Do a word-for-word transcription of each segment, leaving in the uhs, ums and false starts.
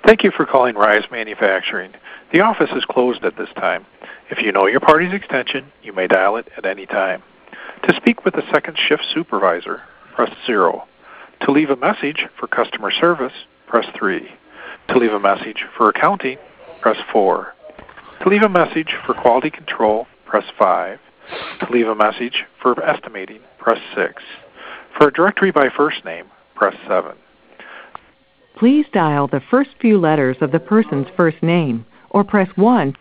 Thank you for calling Rise Manufacturing. The office is closed at this time. If you know your party's extension, you may dial it at any time. To speak with a second shift supervisor, press zero. To leave a message for customer service, press three. To leave a message for accounting, press four. To leave a message for quality control, press five. To leave a message for estimating, press six. For a directory by first name, press seven. Please dial the first few letters of the person's first name, or press one.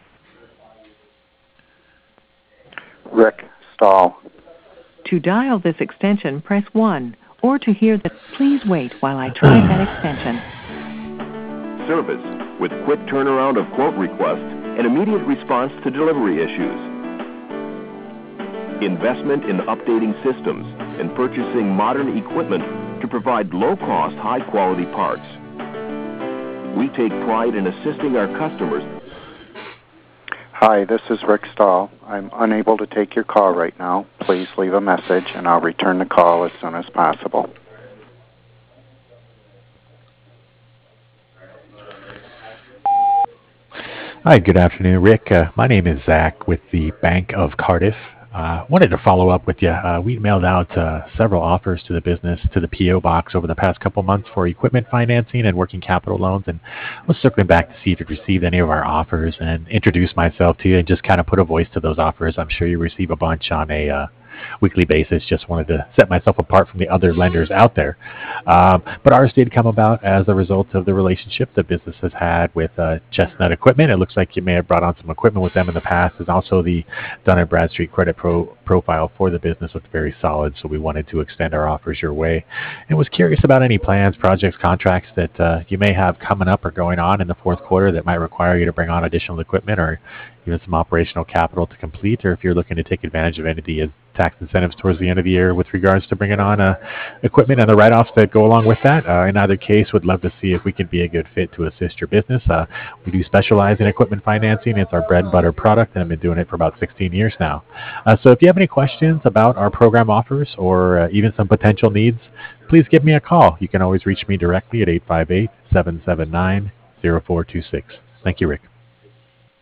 Rick Stahl. To dial this extension, press one, or to hear the, please wait while I try that extension. Service with quick turnaround of quote requests and immediate response to delivery issues. Investment in updating systems and purchasing modern equipment to provide low-cost, high-quality parts. We take pride in assisting our customers. Hi, this is Rick Stahl. I'm unable to take your call right now. Please leave a message and I'll return the call as soon as possible. Hi, good afternoon, Rick. Uh, my name is Zach with the Bank of Cardiff. Uh, wanted to follow up with you. Uh, we mailed out uh, several offers to the business, to the P O box over the past couple months for equipment financing and working capital loans, and I was circling back to see if you'd received any of our offers and introduce myself to you and just kind of put a voice to those offers. I'm sure you receive a bunch on a uh, weekly basis. Just wanted to set myself apart from the other lenders out there. Um, but ours did come about as a result of the relationship the business has had with uh, Chestnut Equipment. It looks like you may have brought on some equipment with them in the past. There's also the Dun and Bradstreet credit pro profile for the business looked very solid, so we wanted to extend our offers your way. And was curious about any plans, projects, contracts that uh, you may have coming up or going on in the fourth quarter that might require you to bring on additional equipment or even some operational capital to complete, or if you're looking to take advantage of any of the tax incentives towards the end of the year with regards to bringing on uh, equipment and the write-offs that go along with that. Uh, in either case, would love to see if we can be a good fit to assist your business. Uh, we do specialize in equipment financing. It's our bread and butter product, and I've been doing it for about sixteen years now. Uh, so if you have any questions about our program offers or uh, even some potential needs, please give me a call. You can always reach me directly at eight five eight, seven seven nine, zero four two six. Thank you, Rick.